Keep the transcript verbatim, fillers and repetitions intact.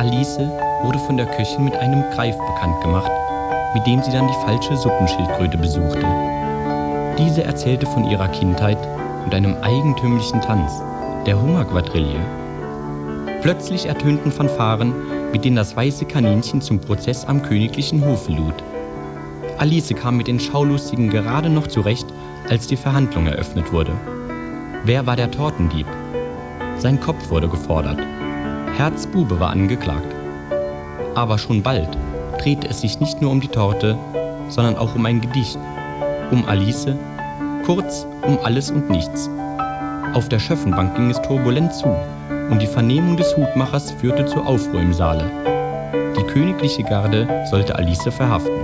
Alice wurde von der Köchin mit einem Greif bekannt gemacht, mit dem sie dann die falsche Suppenschildkröte besuchte. Diese erzählte von ihrer Kindheit und einem eigentümlichen Tanz, der Hummerquadrille. Plötzlich ertönten Fanfaren, mit denen das weiße Kaninchen zum Prozess am königlichen Hofe lud. Alice kam mit den Schaulustigen gerade noch zurecht, als die Verhandlung eröffnet wurde. Wer war der Tortendieb? Sein Kopf wurde gefordert. Herzbube war angeklagt. Aber schon bald drehte es sich nicht nur um die Torte, sondern auch um ein Gedicht, um Alice, kurz um alles und nichts. Auf der Schöffenbank ging es turbulent zu und die Vernehmung des Hutmachers führte zu Aufruhr im Saale. Die königliche Garde sollte Alice verhaften.